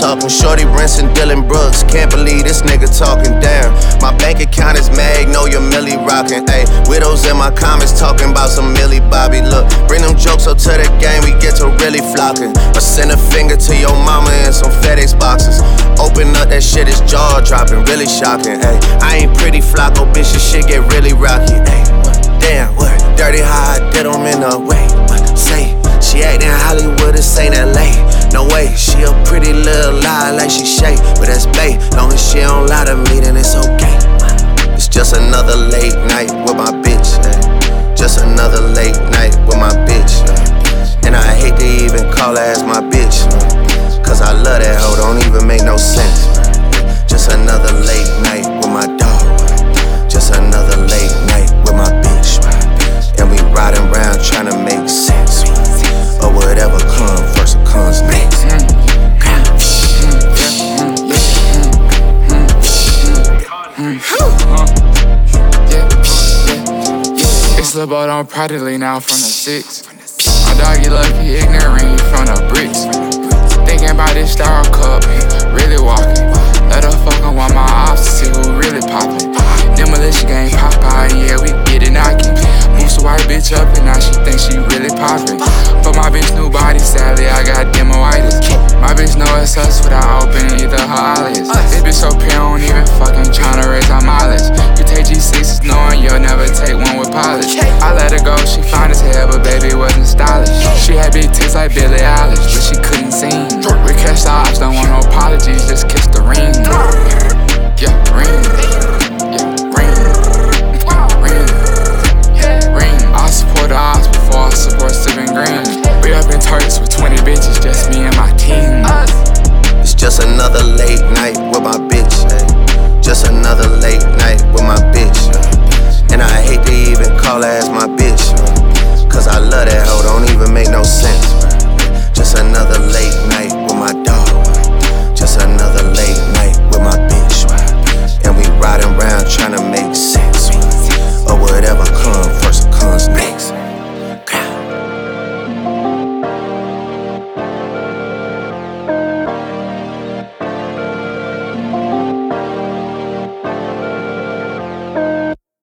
Up when Shorty rinsing Dylan Brooks. Can't believe this nigga talking down. My bank account is Magnolia Millie rockin'. Ayy, widows in my comments talking about some Millie Bobby. Look, bring them jokes up to the game, we get to really flocking. Or send a finger to your mama in some FedEx boxes. Open up that shit, it's jaw dropping, really shocking. Ayy, I ain't pretty Flocko, bitch, this shit get really rocky. Ayy, damn, what? Dirty how I did them in a way. What? Say, she actin' Hollywood, this ain't LA. No way, she a pretty little lie like she shake. But that's bae, long as she don't lie to me, then it's okay. It's just another late night with my bitch, ay. Just another late night with my bitch, ay. And I hate to even call her as my bitch, cause I love that hoe, don't even make no sense. Just another late night with my dog. Just another late night with my bitch. And we riding around trying to make sense. Or whatever comes first or comes next. It's Lil' Bo on Prodigy now from the 6. My dog, you lucky, ignorant, he from the bricks. Thinking about this star cup, really walking. Let her fuckin' want my ops to see who really poppin'. Demolition game pop out, yeah, we get it knockin'. Moves a white bitch up and now she thinks she really poppin'. For my bitch new body, sadly, I got demoitis. My bitch know it's us without opening either her eyelids. This bitch so pure, don't even fucking tryna raise our mileage. You take G6s knowing you'll never take one with polish. I let her go, she fine as hell, but baby wasn't stylish. She had big tits like Billie Eilish, but she couldn't sing. We catch the ops, don't want no apologies, just kiss the ring. Yeah, ring. I support the odds before I support Steven Green. We up in Turks with 20 bitches, just me and my team. It's just another late night with my bitch, ay. Just another late night with my bitch, ay. And I hate to even call her as my bitch, ay. Cause I love that hoe, don't even make no sense, ay. Just another late night with my dog, ay. Just another late night with my bitch, ay. And we riding around trying to make sense.